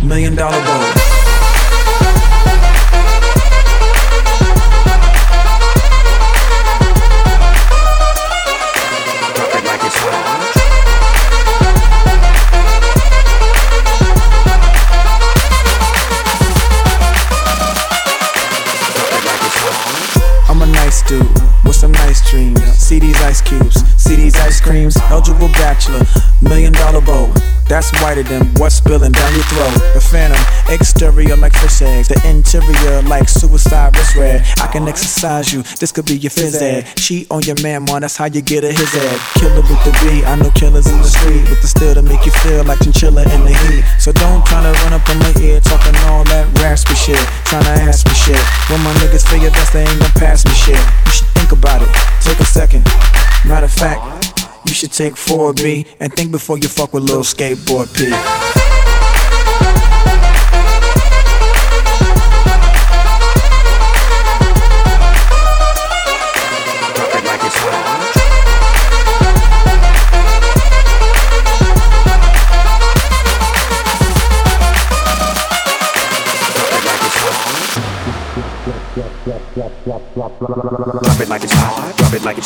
$1,000,000 bowl. I'm a nice dude with some nice dreams. See these ice cubes, see these ice creams. Eligible bachelor, $1,000,000 bowl. That's whiter than what's spilling down your throat. The phantom, exterior like fish eggs. The interior like suicide wrist red. I can exercise you, this could be your phys ed. Cheat on your man, man, that's how you get a his ed. Killer with the B, I know killers in the street with the steel to make you feel like chinchilla in the heat. So don't tryna run up on my ear talking all that raspy shit, tryna ask me shit. When my niggas figure that they ain't gon' pass me shit, you should think about it, take a second. Matter of fact, you should take 4B and think before you fuck with Lil Skateboard P. Drop it like it's hot, drop it like it's